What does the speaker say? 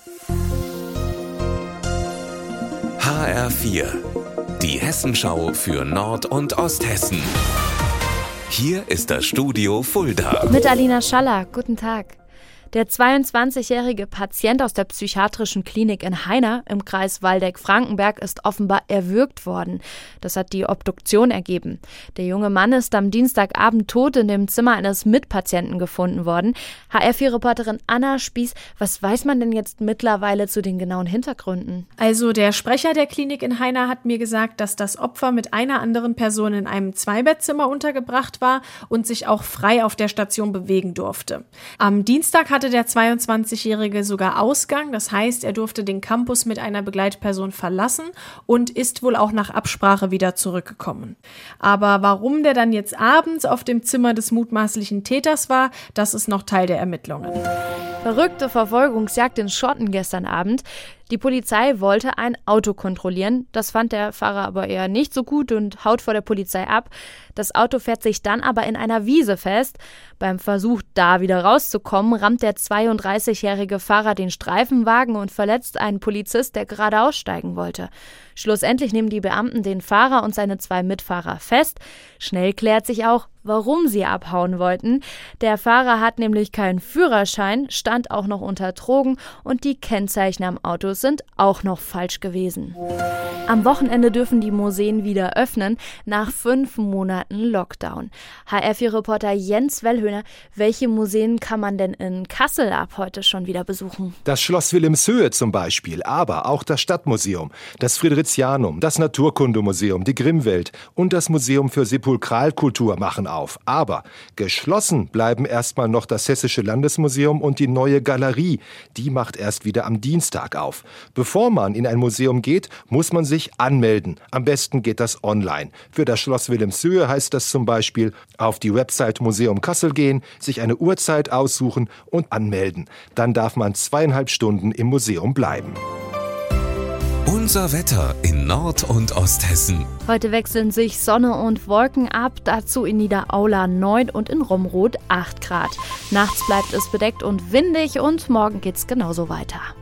HR4, die Hessenschau für Nord- und Osthessen. Hier ist das Studio Fulda. Mit Alina Schaller, guten Tag. Der 22-jährige Patient aus der psychiatrischen Klinik in Heiner im Kreis Waldeck-Frankenberg ist offenbar erwürgt worden. Das hat die Obduktion ergeben. Der junge Mann ist am Dienstagabend tot in dem Zimmer eines Mitpatienten gefunden worden. HR4-Reporterin Anna Spieß, was weiß man denn jetzt mittlerweile zu den genauen Hintergründen? Also der Sprecher der Klinik in Heiner hat mir gesagt, dass das Opfer mit einer anderen Person in einem Zweibettzimmer untergebracht war und sich auch frei auf der Station bewegen durfte. Am Dienstag hatte der 22-Jährige sogar Ausgang, das heißt, er durfte den Campus mit einer Begleitperson verlassen und ist wohl auch nach Absprache wieder zurückgekommen. Aber warum der dann jetzt abends auf dem Zimmer des mutmaßlichen Täters war, das ist noch Teil der Ermittlungen. Verrückte Verfolgungsjagd in Schotten gestern Abend. Die Polizei wollte ein Auto kontrollieren. Das fand der Fahrer aber eher nicht so gut und haut vor der Polizei ab. Das Auto fährt sich dann aber in einer Wiese fest. Beim Versuch, da wieder rauszukommen, rammt der 32-jährige Fahrer den Streifenwagen und verletzt einen Polizist, der gerade aussteigen wollte. Schlussendlich nehmen die Beamten den Fahrer und seine 2 Mitfahrer fest. Schnell klärt sich auch, warum sie abhauen wollten. Der Fahrer hat nämlich keinen Führerschein, stand auch noch unter Drogen und die Kennzeichen am Auto sind auch noch falsch gewesen. Am Wochenende dürfen die Museen wieder öffnen, nach 5 Monaten Lockdown. HR4-Reporter Jens Wellhöhner, welche Museen kann man denn in Kassel ab heute schon wieder besuchen? Das Schloss Wilhelmshöhe zum Beispiel, aber auch das Stadtmuseum, das Fridericianum, das Naturkundemuseum, die Grimmwelt und das Museum für Sepulkralkultur machen auf. Aber geschlossen bleiben erstmal noch das Hessische Landesmuseum und die Neue Galerie. Die macht erst wieder am Dienstag auf. Bevor man in ein Museum geht, muss man sich anmelden. Am besten geht das online. Für das Schloss Wilhelmshöhe heißt das zum Beispiel auf die Website Museum Kassel gehen, sich eine Uhrzeit aussuchen und anmelden. Dann darf man 2,5 Stunden im Museum bleiben. Unser Wetter in Nord- und Osthessen. Heute wechseln sich Sonne und Wolken ab, dazu in Niederaula 9 und in Romroth 8 Grad. Nachts bleibt es bedeckt und windig und morgen geht's genauso weiter.